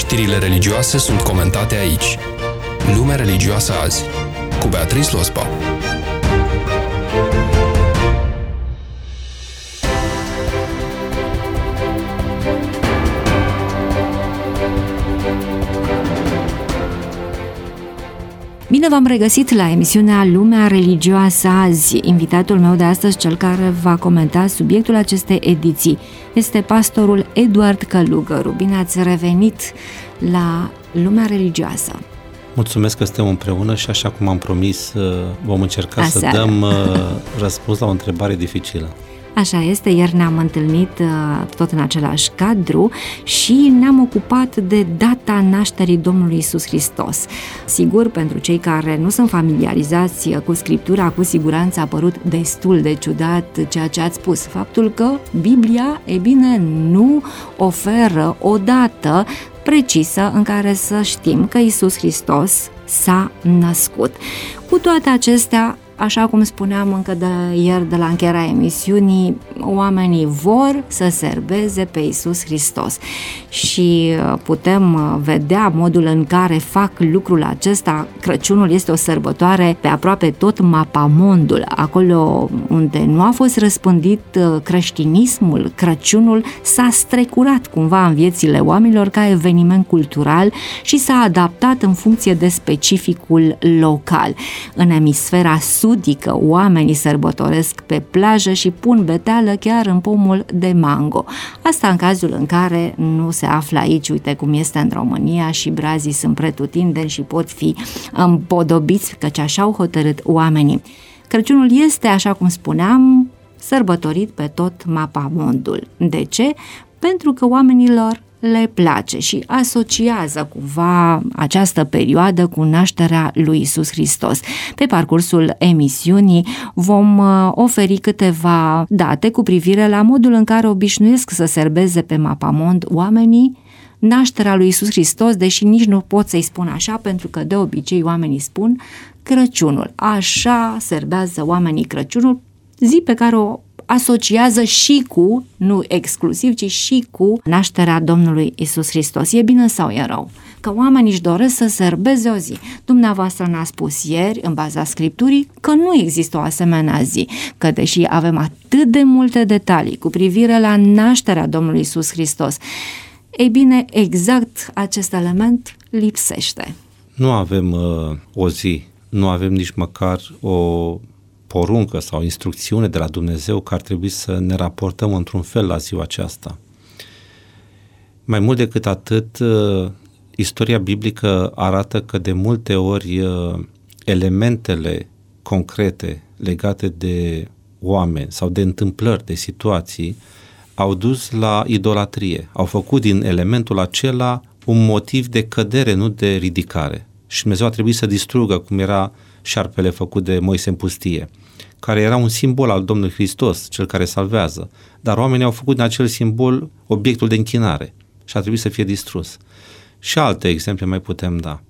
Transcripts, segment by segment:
Știrile religioase sunt comentate aici. Lumea religioasă azi, cu Beatrice Lospa. Bine v-am regăsit la emisiunea Lumea religioasă azi. Invitatul meu de astăzi, cel care va comenta subiectul acestei ediții, este pastorul Eduard Călugăru. Bine ați revenit la Lumea religioasă. Mulțumesc că suntem împreună și așa cum am promis, vom încerca să dăm răspuns la o întrebare dificilă. Așa este, ieri ne-am întâlnit tot în același cadru și ne-am ocupat de data nașterii Domnului Iisus Hristos. Sigur, pentru cei care nu sunt familiarizați cu Scriptura, cu siguranță a părut destul de ciudat ceea ce ați spus. Faptul că Biblia, nu oferă o dată precisă în care să știm că Iisus Hristos s-a născut. Cu toate acestea, așa cum spuneam încă de ieri de la încheierea emisiunii, oamenii vor să serbeze pe Iisus Hristos și putem vedea modul în care fac lucrul acesta. Crăciunul este o sărbătoare pe aproape tot mapamondul. Acolo unde nu a fost răspândit creștinismul, Crăciunul s-a strecurat cumva în viețile oamenilor ca eveniment cultural și s-a adaptat în funcție de specificul local. În emisfera sudică, oamenii sărbătoresc pe plajă și pun beteală chiar în pomul de mango. Asta în cazul în care nu se află aici, uite cum este în România, și brazii sunt pretutindeni și pot fi împodobiți, căci așa au hotărât oamenii. Crăciunul este, așa cum spuneam, sărbătorit pe tot mapamondul. De ce? Pentru că oamenilor le place și asociază cumva această perioadă cu nașterea lui Iisus Hristos. Pe parcursul emisiunii vom oferi câteva date cu privire la modul în care obișnuiesc să serbeze pe mapamond oamenii nașterea lui Iisus Hristos, deși nici nu pot să-i spun așa, pentru că de obicei oamenii spun Crăciunul. Așa serbează oamenii Crăciunul, zi pe care o asociază și cu, nu exclusiv, ci și cu nașterea Domnului Iisus Hristos. E bine sau e rău? Că oamenii își doresc să serbeze o zi. Dumneavoastră ne-a spus ieri, în baza Scripturii, că nu există o asemenea zi, că deși avem atât de multe detalii cu privire la nașterea Domnului Iisus Hristos, ei bine, exact acest element lipsește. Nu avem o zi, nu avem nici măcar o poruncă sau instrucțiune de la Dumnezeu că ar trebui să ne raportăm într-un fel la ziua aceasta. Mai mult decât atât, istoria biblică arată că de multe ori elementele concrete legate de oameni sau de întâmplări, de situații, au dus la idolatrie. Au făcut din elementul acela un motiv de cădere, nu de ridicare. Și Dumnezeu a trebuit să distrugă, cum era șarpele făcut de Moise în pustie, care era un simbol al Domnului Hristos, cel care salvează. Dar oamenii au făcut din acel simbol obiectul de închinare și a trebuit să fie distrus. Și alte exemple mai putem da.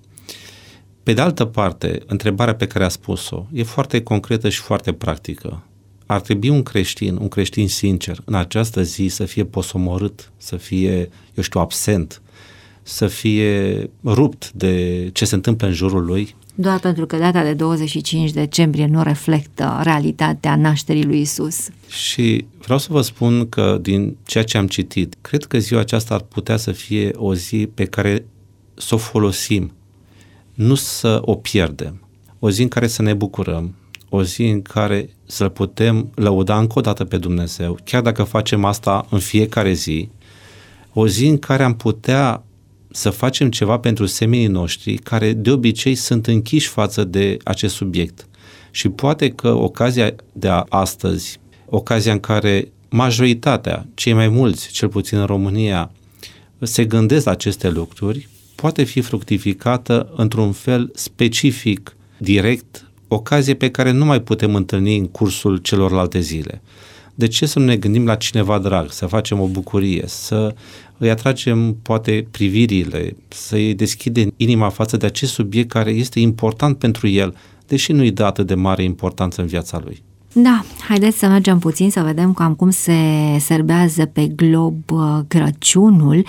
Pe de altă parte, întrebarea pe care a spus-o e foarte concretă și foarte practică. Ar trebui un creștin sincer, în această zi să fie posomorât, să fie, absent, să fie rupt de ce se întâmplă în jurul lui? Doar pentru că data de 25 decembrie nu reflectă realitatea nașterii lui Iisus. Și vreau să vă spun că din ceea ce am citit, cred că ziua aceasta ar putea să fie o zi pe care să o folosim, nu să o pierdem. O zi în care să ne bucurăm, o zi în care să putem lăuda încă o dată pe Dumnezeu, chiar dacă facem asta în fiecare zi, o zi în care am putea să facem ceva pentru semenii noștri care de obicei sunt închiși față de acest subiect. Și poate că ocazia de astăzi, ocazia în care majoritatea, cei mai mulți, cel puțin în România, se gândesc la aceste lucruri, poate fi fructificată într-un fel specific, direct, ocazie pe care nu mai putem întâlni în cursul celorlalte zile. De ce să nu ne gândim la cineva drag, să facem o bucurie, să îi atragem poate privirile, să îi deschidem inima față de acest subiect care este important pentru el, deși nu îi dă atât de mare importanță în viața lui. Da, haideți să mergem puțin să vedem cam cum se serbează pe glob Crăciunul.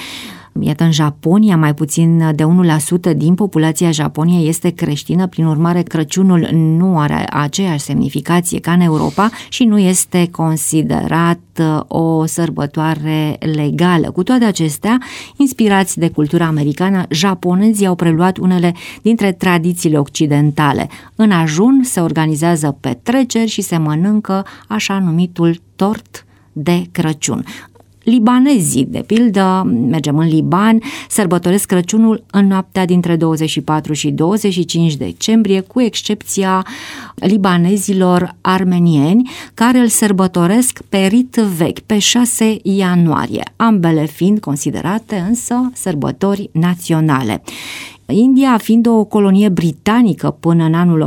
Iată, în Japonia, mai puțin de 1% din populația Japoniei este creștină, prin urmare Crăciunul nu are aceeași semnificație ca în Europa și nu este considerat o sărbătoare legală. Cu toate acestea, inspirați de cultura americană, japonezii au preluat unele dintre tradițiile occidentale. În ajun se organizează petreceri și se mănâncă așa numitul tort de Crăciun. Libanezii, de pildă, mergem în Liban, sărbătoresc Crăciunul în noaptea dintre 24 și 25 decembrie, cu excepția libanezilor armenieni, care îl sărbătoresc pe rit vechi, pe 6 ianuarie, ambele fiind considerate însă sărbători naționale. India, fiind o colonie britanică până în anul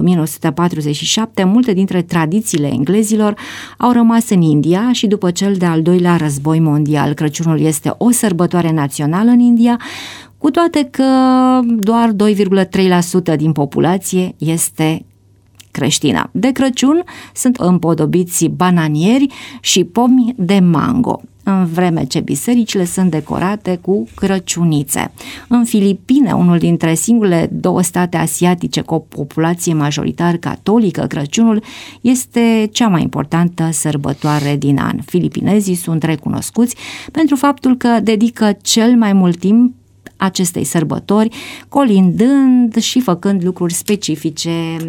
1947, multe dintre tradițiile englezilor au rămas în India și după cel de-al doilea război mondial. Crăciunul este o sărbătoare națională în India, cu toate că doar 2,3% din populație este creștină. De Crăciun sunt împodobiți bananieri și pomi de mango, în vreme ce bisericile sunt decorate cu crăciunițe. În Filipine, unul dintre singurele 2 state asiatice cu o populație majoritar catolică, Crăciunul este cea mai importantă sărbătoare din an. Filipinezii sunt recunoscuți pentru faptul că dedică cel mai mult timp acestei sărbători, colindând și făcând lucruri specifice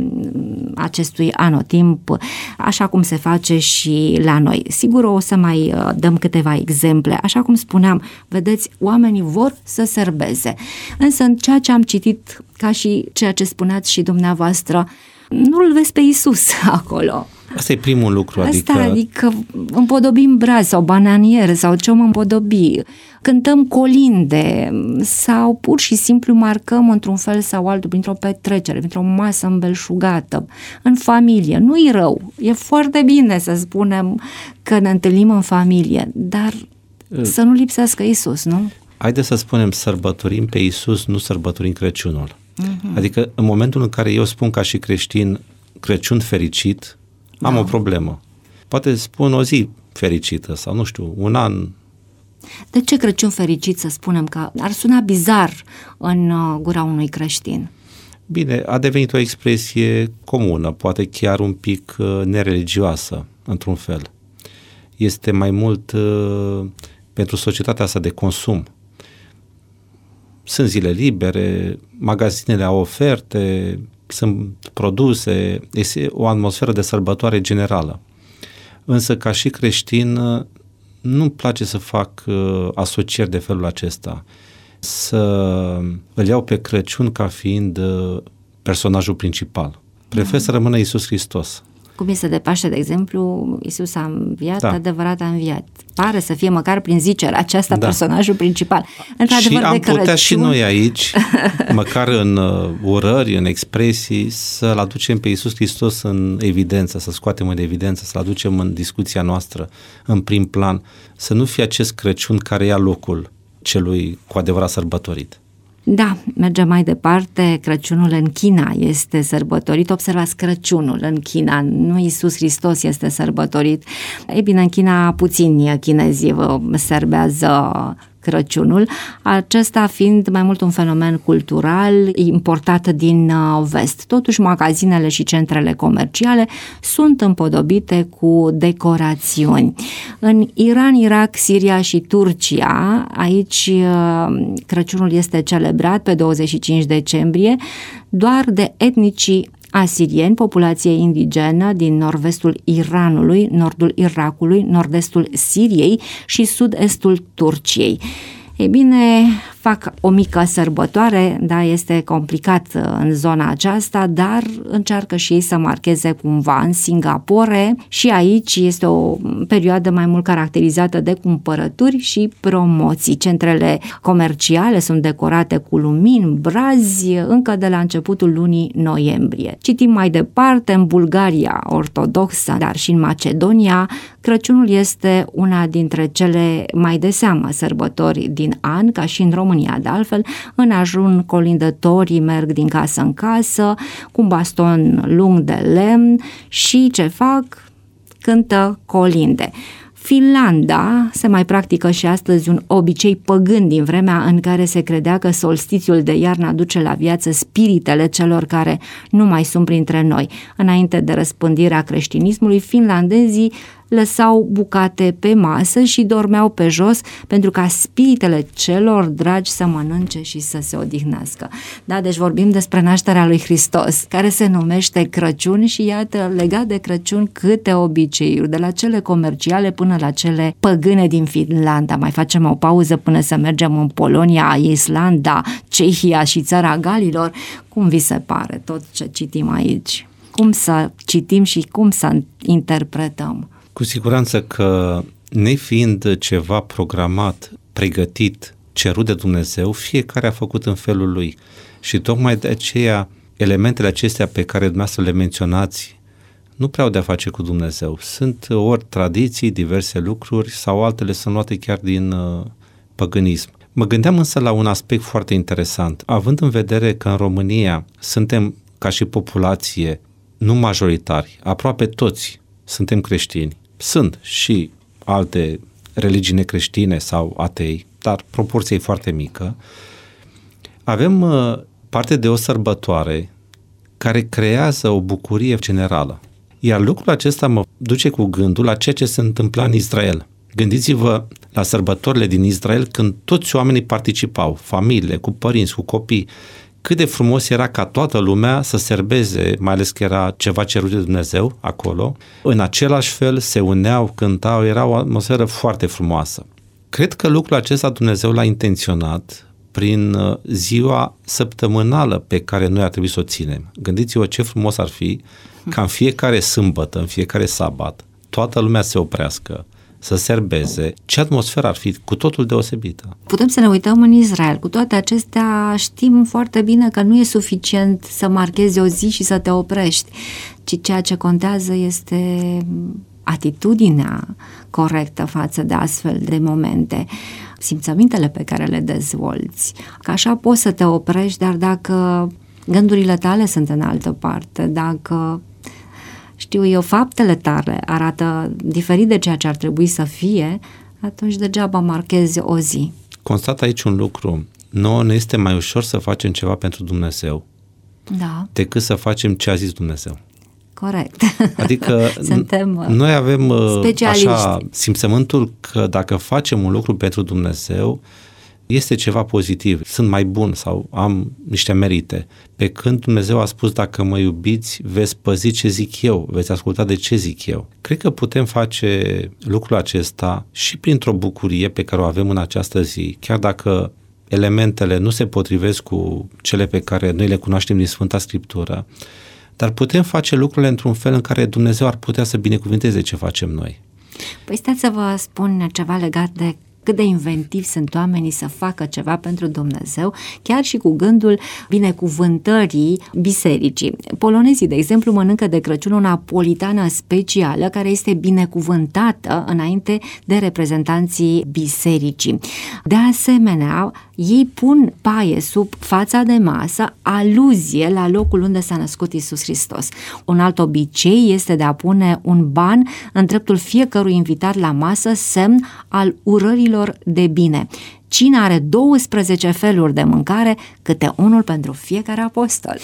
acestui anotimp, așa cum se face și la noi. Sigur, o să mai dăm câteva exemple. Așa cum spuneam, vedeți, oamenii vor să sărbeze. Însă, în ceea ce am citit, ca și ceea ce spuneați și dumneavoastră, nu-l vezi pe Iisus acolo. Asta e primul lucru. Adică împodobim brazi sau bananiere sau ce om împodobi, cântăm colinde sau pur și simplu marcăm într-un fel sau altul, printr-o petrecere, printr-o masă îmbelșugată, în familie. Nu-i rău, e foarte bine să spunem că ne întâlnim în familie, dar să nu lipsească Iisus, nu? Haideți să spunem, sărbătorim pe Iisus, nu sărbătorim Crăciunul. Adică în momentul în care eu spun ca și creștin Crăciun fericit, am o problemă. Poate spun o zi fericită sau, nu știu, un an. De ce Crăciun fericit, să spunem, că ar suna bizar în gura unui creștin? Bine, a devenit o expresie comună, poate chiar un pic nereligioasă, într-un fel. Este mai mult pentru societatea asta de consum. Sunt zile libere, magazinele au oferte, sunt produse, este o atmosferă de sărbătoare generală. Însă, ca și creștin, nu-mi place să fac asocieri de felul acesta. Să îl iau pe Crăciun ca fiind personajul principal. Prefer să rămână Iisus Hristos. Cum este de Paște, de exemplu, Iisus a înviat, adevărat a înviat. Pare să fie măcar prin zicerea aceasta personajul principal. Și am putea și noi aici, măcar în urări, în expresii, să-L aducem pe Iisus Hristos în evidență, să scoatem în evidență, să-L aducem în discuția noastră, în prim plan, să nu fie acest Crăciun care ia locul celui cu adevărat sărbătorit. Da, mergem mai departe. Crăciunul în China este sărbătorit. Observați, Crăciunul în China, nu Iisus Hristos este sărbătorit. Ei bine, în China puțini chinezi serbează Crăciunul, acesta fiind mai mult un fenomen cultural importat din vest. Totuși, magazinele și centrele comerciale sunt împodobite cu decorațiuni. În Iran, Irak, Siria și Turcia, aici Crăciunul este celebrat pe 25 decembrie doar de etnicii asirieni, populație indigenă din nord-vestul Iranului, nordul Irakului, nord-estul Siriei și sud-estul Turciei. Ei bine, fac o mică sărbătoare, da, este complicat în zona aceasta, dar încearcă și ei să marcheze cumva. În Singapore și aici este o perioadă mai mult caracterizată de cumpărături și promoții. Centrele comerciale sunt decorate cu lumini, brazi, încă de la începutul lunii noiembrie. Citim mai departe, în Bulgaria ortodoxă, dar și în Macedonia, Crăciunul este una dintre cele mai de seamă sărbători din an, ca și în România, de altfel. În ajun, colindătorii merg din casă în casă cu un baston lung de lemn și ce fac? Cântă colinde. Finlanda se mai practică și astăzi un obicei păgân din vremea în care se credea că solstițiul de iarnă aduce la viață spiritele celor care nu mai sunt printre noi. Înainte de răspândirea creștinismului, finlandezii lăsau bucate pe masă și dormeau pe jos pentru ca spiritele celor dragi să mănânce și să se odihnească. Da, deci vorbim despre nașterea lui Hristos, care se numește Crăciun și iată, legat de Crăciun, câte obiceiuri, de la cele comerciale până la cele păgâne din Finlanda. Mai facem o pauză până să mergem în Polonia, Islanda, Cehia și țara Galilor. Cum vi se pare tot ce citim aici? Cum să citim și cum să interpretăm? Cu siguranță că, nefiind ceva programat, pregătit, cerut de Dumnezeu, fiecare a făcut în felul lui. Și tocmai de aceea, elementele acestea pe care dumneavoastră le menționați nu prea au de-a face cu Dumnezeu. Sunt ori tradiții, diverse lucruri, sau altele sunt luate chiar din păgânism. Mă gândeam însă la un aspect foarte interesant. Având în vedere că în România suntem, ca și populație, nu majoritari, aproape toți suntem creștini. Sunt și alte religii necreștine sau atei, dar proporția e foarte mică. Avem parte de o sărbătoare care creează o bucurie generală. Iar lucrul acesta mă duce cu gândul la ceea ce se întâmpla în Israel. Gândiți-vă la sărbătorile din Israel când toți oamenii participau, familiile, cu părinți, cu copii. Cât de frumos era ca toată lumea să serbeze, mai ales că era ceva cerut de Dumnezeu acolo. În același fel se uneau, cântau, era o atmosferă foarte frumoasă. Cred că lucrul acesta Dumnezeu l-a intenționat prin ziua săptămânală pe care noi ar trebui să o ținem. Gândiți-vă ce frumos ar fi ca în fiecare sâmbătă, în fiecare sabat, toată lumea se oprească, să serbeze, ce atmosferă ar fi cu totul deosebită. Putem să ne uităm în Israel. Cu toate acestea știm foarte bine că nu e suficient să marchezi o zi și să te oprești, ci ceea ce contează este atitudinea corectă față de astfel de momente, simțămintele pe care le dezvolți. Că așa poți să te oprești, dar dacă gândurile tale sunt în altă parte, dacă știu eu, faptele tale arată diferit de ceea ce ar trebui să fie, atunci degeaba marchezi o zi. Constat aici un lucru. Nouă ne este mai ușor să facem ceva pentru Dumnezeu decât să facem ce a zis Dumnezeu. Corect. Adică noi avem așa simțământul că dacă facem un lucru pentru Dumnezeu, este ceva pozitiv, sunt mai bun sau am niște merite. Pe când Dumnezeu a spus, dacă mă iubiți, veți păzi ce zic eu, veți asculta de ce zic eu. Cred că putem face lucrul acesta și printr-o bucurie pe care o avem în această zi, chiar dacă elementele nu se potrivesc cu cele pe care noi le cunoaștem din Sfânta Scriptură, dar putem face lucrurile într-un fel în care Dumnezeu ar putea să binecuvânteze ce facem noi. Păi stați să vă spun ceva legat de cât de inventivi sunt oamenii să facă ceva pentru Dumnezeu, chiar și cu gândul binecuvântării bisericii. Polonezii, de exemplu, mănâncă de Crăciun o napolitană specială care este binecuvântată înainte de reprezentanții bisericii. De asemenea, ei pun paie sub fața de masă, aluzie la locul unde s-a născut Iisus Hristos. Un alt obicei este de a pune un ban în dreptul fiecărui invitat la masă, semn al urărilor de bine. Cina are 12 feluri de mâncare, câte unul pentru fiecare apostol.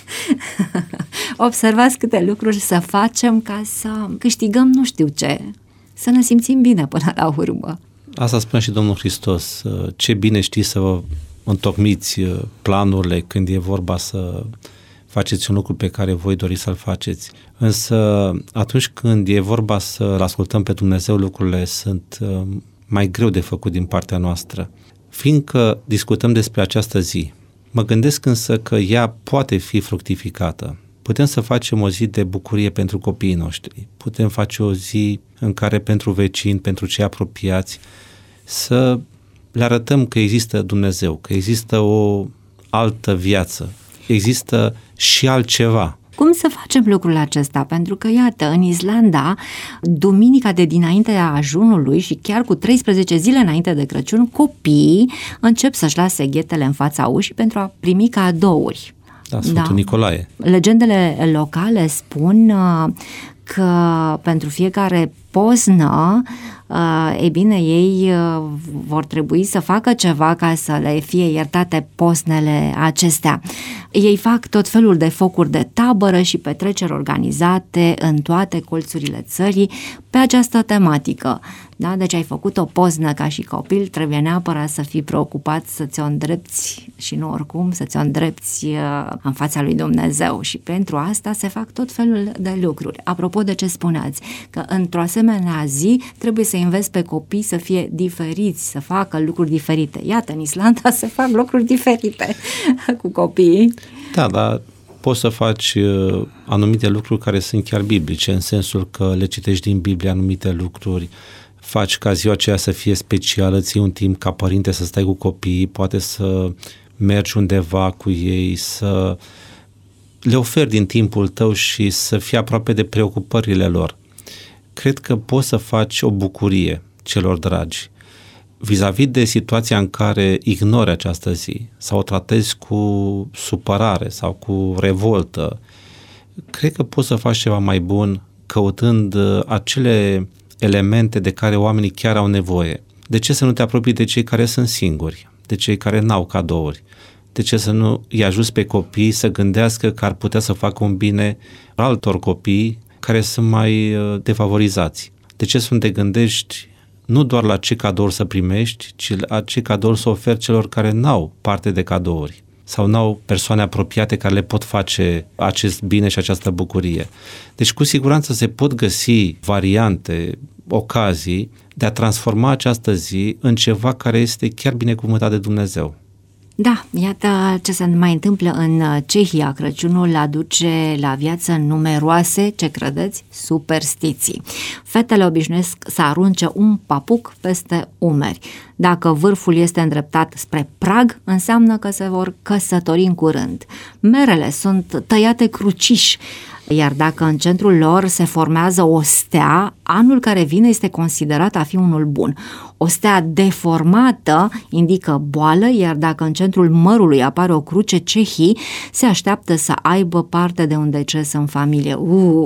Observați câte lucruri să facem ca să câștigăm nu știu ce, să ne simțim bine până la urmă. Asta spune și Domnul Hristos, ce bine știți să vă întocmiți planurile când e vorba să faceți un lucru pe care voi doriți să-l faceți. Însă atunci când e vorba să-L ascultăm pe Dumnezeu, lucrurile sunt mai greu de făcut din partea noastră. Fiindcă discutăm despre această zi, mă gândesc însă că ea poate fi fructificată. Putem să facem o zi de bucurie pentru copiii noștri, putem face o zi în care pentru vecini, pentru cei apropiați, să le arătăm că există Dumnezeu, că există o altă viață, există și altceva. Cum să facem lucrul acesta? Pentru că, iată, în Islanda, duminica de dinaintea ajunului și chiar cu 13 zile înainte de Crăciun, copiii încep să-și lase ghetele în fața ușii pentru a primi cadouri. Da, Sfântul Nicolae. Legendele locale spun că pentru fiecare poznă, ei bine, ei vor trebui să facă ceva ca să le fie iertate poznele acestea. Ei fac tot felul de focuri de tabără și petreceri organizate în toate colțurile țării pe această tematică. Da? Deci ai făcut o poznă ca și copil, trebuie neapărat să fii preocupat să ți-o îndrepți și nu oricum, să ți-o îndrepți în fața lui Dumnezeu și pentru asta se fac tot felul de lucruri. Apropo de ce spuneați, că într-o asemenea zi trebuie să înveți pe copii să fie diferiți, să facă lucruri diferite. Iată, în Islanda se fac lucruri diferite cu copiii. Da, dar poți să faci anumite lucruri care sunt chiar biblice, în sensul că le citești din Biblie anumite lucruri, faci ca ziua aceea să fie specială, ții un timp ca părinte să stai cu copiii, poate să mergi undeva cu ei, să le oferi din timpul tău și să fii aproape de preocupările lor. Cred că poți să faci o bucurie celor dragi. Vis-a-vis de situația în care ignori această zi sau o tratezi cu supărare sau cu revoltă, cred că poți să faci ceva mai bun căutând acele elemente de care oamenii chiar au nevoie. De ce să nu te apropii de cei care sunt singuri, de cei care n-au cadouri? De ce să nu îi ajuți pe copii să gândească că ar putea să facă un bine altor copii care sunt mai defavorizați? De ce să nu te gândești nu doar la ce cadouri să primești, ci la ce cadouri să oferi celor care n-au parte de cadouri sau n-au persoane apropiate care le pot face acest bine și această bucurie. Deci cu siguranță se pot găsi variante, ocazii de a transforma această zi în ceva care este chiar binecuvântat de Dumnezeu. Da, iată ce se mai întâmplă în Cehia. Crăciunul aduce la viață numeroase, ce credeți, superstiții. Fetele obișnuiesc să arunce un papuc peste umeri. Dacă vârful este îndreptat spre prag, înseamnă că se vor căsători în curând. Merele sunt tăiate cruciși, iar dacă în centrul lor se formează o stea, anul care vine este considerat a fi unul bun. O stea deformată indică boală, iar dacă în centrul mărului apare o cruce, cehii se așteaptă să aibă parte de un deces în familie.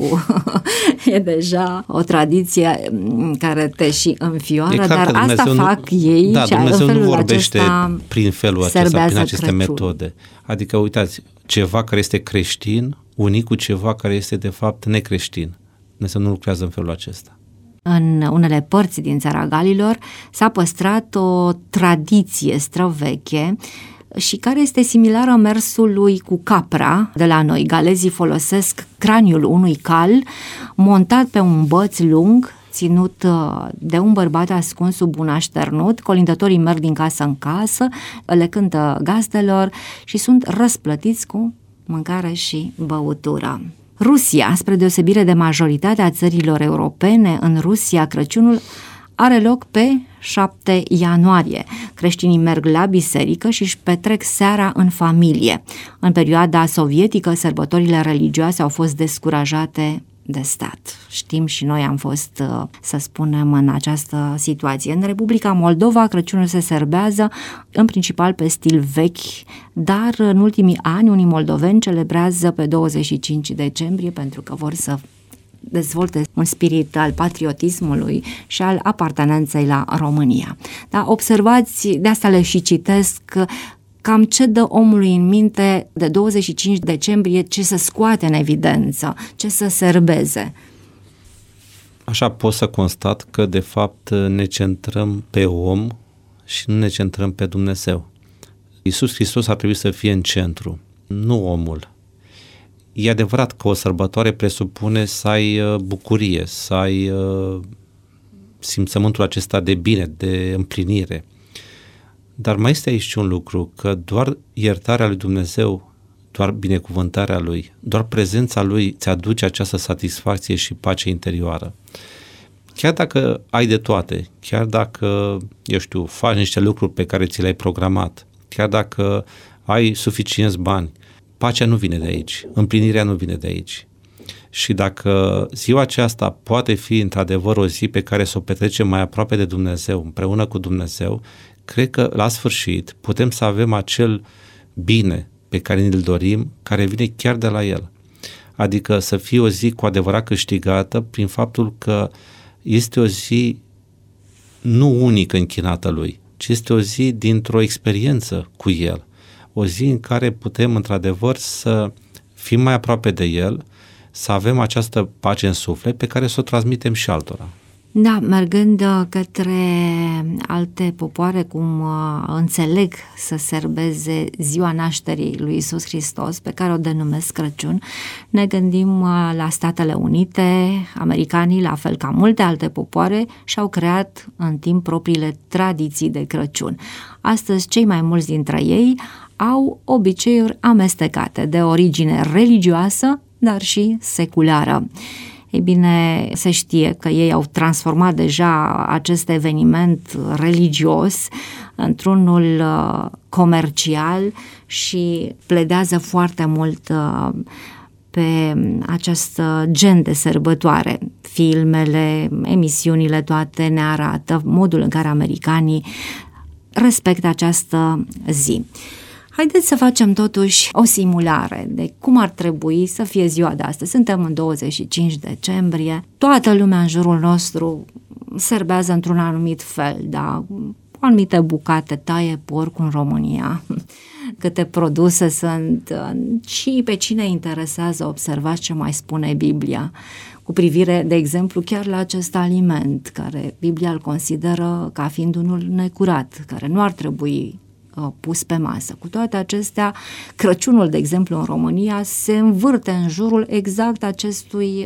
E deja o tradiție care te și înfioară, dar asta fac ei. Da, și Dumnezeu în nu vorbește prin felul acesta, prin aceste Crăciun. metode. Adică, uitați, ceva care este creștin, unii cu ceva care este de fapt necreștin. Dumnezeu nu lucrează în felul acesta. În unele părți din țara Galilor s-a păstrat o tradiție străveche și care este similară mersului cu capra de la noi. Galezii folosesc craniul unui cal montat pe un băț lung, ținut de un bărbat ascuns sub un așternut. Colindătorii merg din casă în casă, le cântă gazdelor și sunt răsplătiți cu mâncare și băutură. Rusia, spre deosebire de majoritatea țărilor europene, în Rusia Crăciunul are loc pe 7 ianuarie. Creștinii merg la biserică și își petrec seara în familie. În perioada sovietică, sărbătorile religioase au fost descurajate de stat. Știm și noi am fost, să spunem, în această situație. În Republica Moldova, Crăciunul se serbează în principal pe stil vechi, dar în ultimii ani unii moldoveni celebrează pe 25 decembrie pentru că vor să dezvolte un spirit al patriotismului și al apartenenței la România. Da, observați, de asta le și citesc, cam ce dă omului în minte de 25 decembrie, ce să scoate în evidență, ce să serbeze. Așa pot să constat că de fapt ne centrăm pe om și nu ne centrăm pe Dumnezeu. Iisus Hristos ar trebui să fie în centru, nu omul. E adevărat că o sărbătoare presupune să ai bucurie, să ai simțământul acesta de bine, de împlinire. Dar mai este aici și un lucru, că doar iertarea lui Dumnezeu, doar binecuvântarea Lui, doar prezența Lui ți aduce această satisfacție și pace interioară. Chiar dacă ai de toate, chiar dacă, faci niște lucruri pe care ți le-ai programat, chiar dacă ai suficienți bani, pacea nu vine de aici, împlinirea nu vine de aici. Și dacă ziua aceasta poate fi într-adevăr o zi pe care să o petrecem mai aproape de Dumnezeu, împreună cu Dumnezeu, cred că la sfârșit putem să avem acel bine pe care ne-l dorim, care vine chiar de la El. Adică să fie o zi cu adevărat câștigată prin faptul că este o zi nu unică închinată lui, ci este o zi dintr-o experiență cu el. O zi în care putem într-adevăr să fim mai aproape de el, să avem această pace în suflet pe care să o transmitem și altora. Da, mergând către alte popoare, cum înțeleg să serbeze ziua nașterii lui Iisus Hristos, pe care o denumesc Crăciun, ne gândim la Statele Unite. Americanii, la fel ca multe alte popoare, și-au creat în timp propriile tradiții de Crăciun. Astăzi, cei mai mulți dintre ei au obiceiuri amestecate, de origine religioasă, dar și seculară. Ei bine, se știe că ei au transformat deja acest eveniment religios într-unul comercial și pledează foarte mult pe acest gen de sărbătoare. Filmele, emisiunile toate ne arată modul în care americanii respectă această zi. Haideți să facem totuși o simulare de cum ar trebui să fie ziua de astăzi. Suntem în 25 decembrie, toată lumea în jurul nostru serbează într-un anumit fel, da? Anumite bucate, taie porcul în România, câte produse sunt și pe cine interesează, observați ce mai spune Biblia cu privire, de exemplu, chiar la acest aliment, care Biblia îl consideră ca fiind unul necurat, care nu ar trebui pus pe masă. Cu toate acestea, Crăciunul, de exemplu, în România se învârte în jurul exact acestui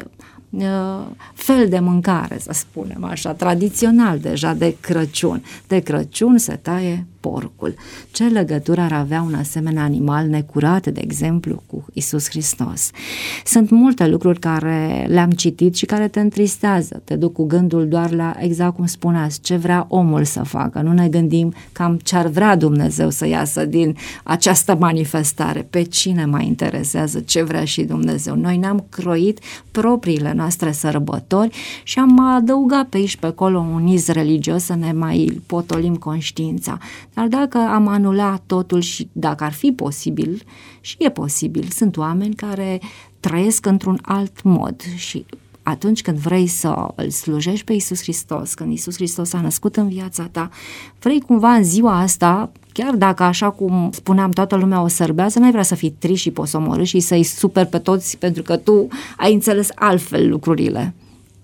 fel de mâncare, să spunem așa, tradițional deja de Crăciun. De Crăciun se taie porcul. Ce legătură ar avea un asemenea animal necurat, de exemplu, cu Iisus Hristos? Sunt multe lucruri care le-am citit și care te întristează, te duc cu gândul doar la, exact cum spuneați, ce vrea omul să facă. Nu ne gândim cam ce ar vrea Dumnezeu să iasă din această manifestare. Pe cine mai interesează ce vrea și Dumnezeu? Noi ne-am croit propriile noastre sărbători și am adăugat pe aici pe acolo un iz religios să ne mai potolim conștiința. Dar dacă am anulat totul și dacă ar fi posibil, și e posibil, sunt oameni care trăiesc într-un alt mod și atunci când vrei să îl slujești pe Iisus Hristos, când Iisus Hristos a născut în viața ta, vrei cumva în ziua asta, chiar dacă așa cum spuneam toată lumea o sărbează, n-ai vrea să fii trist și posomorât și să-i superi pe toți pentru că tu ai înțeles altfel lucrurile.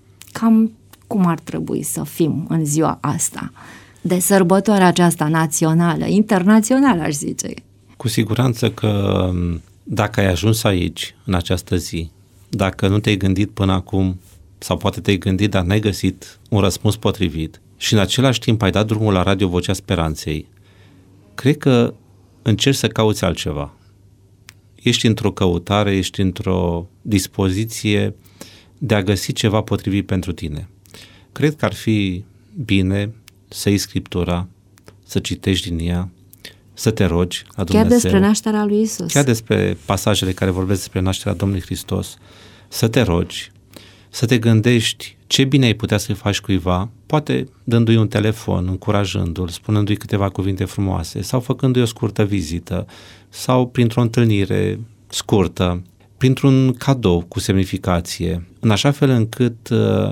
Cam cum ar trebui să fim în ziua asta de sărbătoarea aceasta națională, internațională, aș zice. Cu siguranță că dacă ai ajuns aici, în această zi, dacă nu te-ai gândit până acum, sau poate te-ai gândit, dar n-ai găsit un răspuns potrivit și în același timp ai dat drumul la Radio Vocea Speranței, cred că încerci să cauți altceva. Ești într-o căutare, ești într-o dispoziție de a găsi ceva potrivit pentru tine. Cred că ar fi bine să iei Scriptura, să citești din ea, să te rogi la Dumnezeu. Chiar despre nașterea lui Iisus. Chiar despre pasajele care vorbesc despre nașterea Domnului Hristos. Să te rogi, să te gândești ce bine ai putea să-i faci cuiva, poate dându-i un telefon, încurajându-l, spunându-i câteva cuvinte frumoase sau făcându-i o scurtă vizită sau printr-o întâlnire scurtă, printr-un cadou cu semnificație, în așa fel încât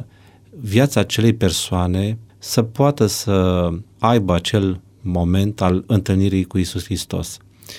viața acelei persoane să poată să aibă acel moment al întâlnirii cu Iisus Hristos.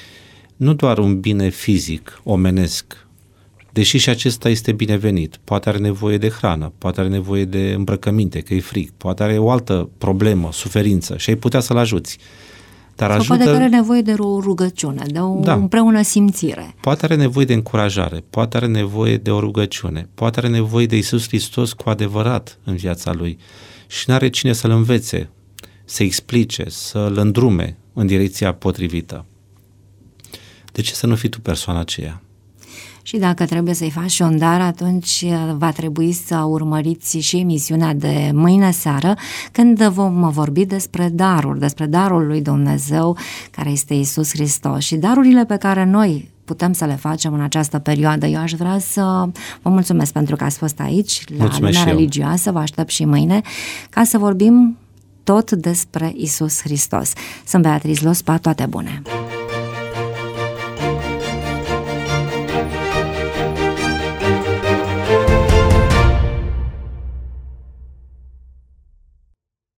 Nu doar un bine fizic, omenesc, deși și acesta este binevenit. Poate are nevoie de hrană, poate are nevoie de îmbrăcăminte, că e frig, poate are o altă problemă, suferință și ai putea să-l ajuți. Dar sau poate are nevoie de o rugăciune, de o împreună simțire. Poate are nevoie de încurajare, poate are nevoie de o rugăciune, poate are nevoie de Iisus Hristos cu adevărat în viața lui și n-are cine să-l învețe, să explice, să-l îndrume în direcția potrivită. De ce să nu fii tu persoana aceea? Și dacă trebuie să-i faci un dar, atunci va trebui să urmăriți și emisiunea de mâine seară, când vom vorbi despre darul lui Dumnezeu, care este Iisus Hristos și darurile pe care noi putem să le facem în această perioadă. Eu aș vrea să vă mulțumesc pentru că ați fost aici la Lumea Religioasă, vă aștept și mâine, ca să vorbim tot despre Iisus Hristos. Sunt Beatriz Lospa, toate bune!